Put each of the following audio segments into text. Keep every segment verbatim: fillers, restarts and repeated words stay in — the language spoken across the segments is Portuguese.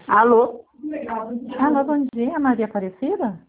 Alô? Alô, bom dia, Maria Aparecida?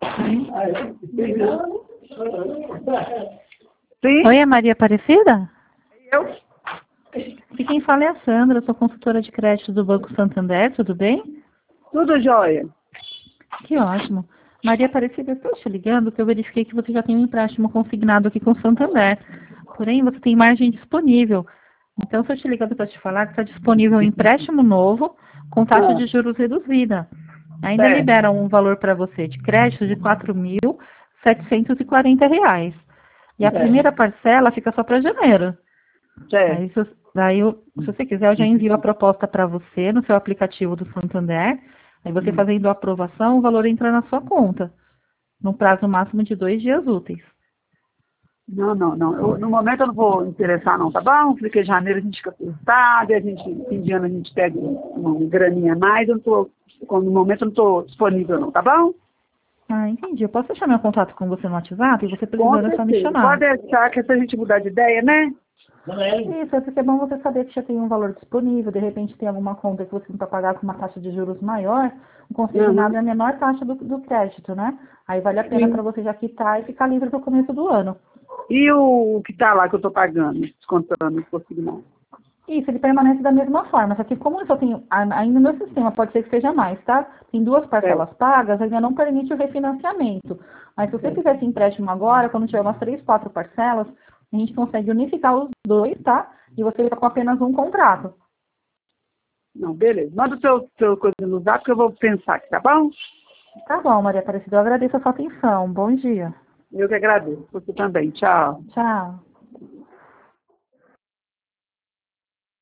Sim? Oi, é Maria Aparecida? Eu? E quem fala é a Sandra, eu sou consultora de crédito do Banco Santander, tudo bem? Tudo jóia. Que ótimo. Maria Aparecida, eu estou te ligando porque eu verifiquei que você já tem um empréstimo consignado aqui com o Santander. Porém, você tem margem disponível. Então, estou te ligando para te falar que está disponível um empréstimo novo com taxa Ah, de juros reduzida. Ainda certo, liberam um valor para você de crédito de quatro mil setecentos e quarenta reais. E a certo, primeira parcela fica só para janeiro. certo. Aí, se, daí, eu- se você quiser, eu já envio a proposta para você no seu aplicativo do Santander. Aí você Hum. fazendo a aprovação, o valor entra na sua conta, num prazo máximo de dois dias úteis. Não, não, não. Eu, no momento eu não vou interessar não, tá bom? Porque em janeiro a gente fica apertado, e a gente, fim de ano a gente pega uma graninha a mais, eu não tô, no momento eu não estou disponível não, tá bom? Ah, entendi. Eu posso deixar meu contato com você no WhatsApp e você Com precisando é só me certeza. chamar. Pode deixar que se a gente mudar de ideia, né? Isso, é porque é bom você saber que já tem um valor disponível, de repente tem alguma conta que você não está pagar com uma taxa de juros maior, o consignado Uhum. é a menor taxa do, do crédito, né? Aí vale a pena Sim. para você já quitar e ficar livre para o começo do ano. E o que tá lá que eu tô pagando, descontando, consignado? Isso, ele permanece da mesma forma, só que como eu só tenho, a- ainda no meu sistema, pode ser que seja mais, tá? Tem duas Certo, parcelas pagas, ainda não permite o refinanciamento. Mas se você certo. fizer esse empréstimo agora, quando tiver umas três, quatro parcelas, a gente consegue unificar os dois, tá? E você fica com apenas um contrato. Não, beleza. Manda o seu, seu coisa no zap que eu vou pensar aqui, tá bom? Tá bom, Maria Aparecida, eu agradeço a sua atenção. Bom dia. Eu que agradeço. Você também. Tchau. Tchau.